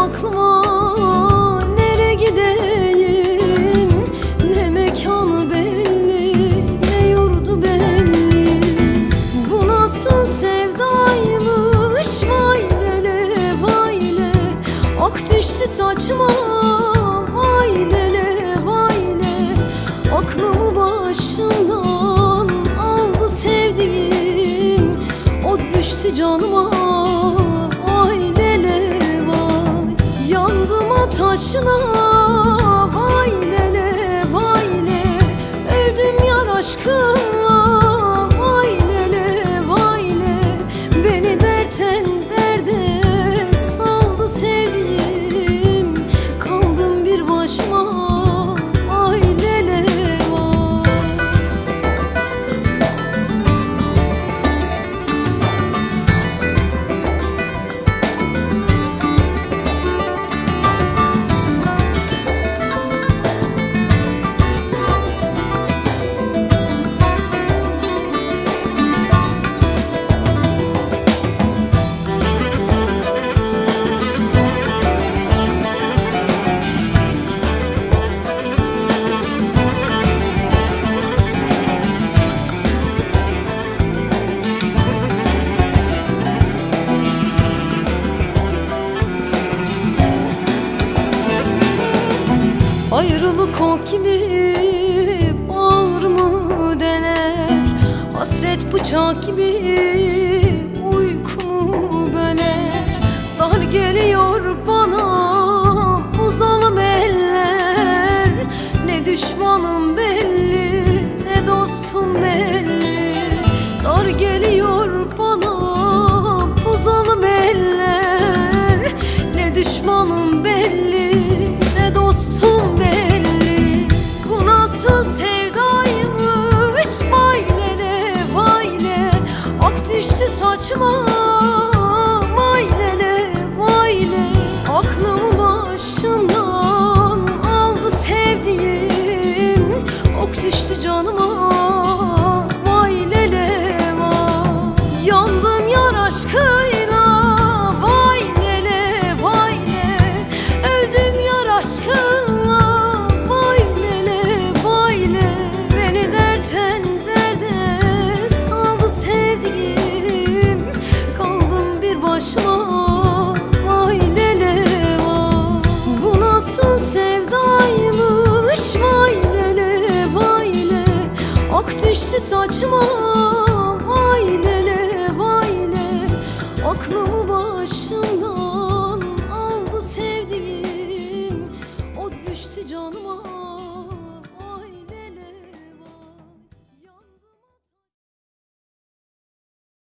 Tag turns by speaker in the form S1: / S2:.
S1: aklıma, nereye gideyim? Ne mekanı belli, ne yurdu belli. Bu nasıl sevdaymış, vay lele vay le. Ak düştü saçma, vay lele vay le. Aklımı başımdan aldı sevdiğim, o düştü canıma, vay lele vay. Yandım ateşine, vay lele vay le. Öldüm yar aşkınla, vay lele vay le. Beni dertten derde saldı sevdiğim, kaldım bir başıma, vay lele vay. Ayrılık ok gibi bağrımı deler, hasret bıçak gibi uykumu böler. Dar geliyor bana bu zalim eller, ne düşmanım belli, ne dostum belli. Dar geliyor bana bu zalim eller, ne düşmanım belli, ne dostum belli. Bu nasıl sevdaymış, vay lele vay le. Ak düştü saçma, vay lele vay le. Aklımı başımdan aldı sevdiğim, ok düştü canıma, vay lele vay. Yandım yar aşkıyla, vay lele vay le. Öldüm yar aşkınla, vay lele vay le. Beni dertten derde saldı sevdiğim, kaldım bir başıma, vay lele vay. Bu nasıl sevdaymış, vay lele vay le. Ak düştü saçma,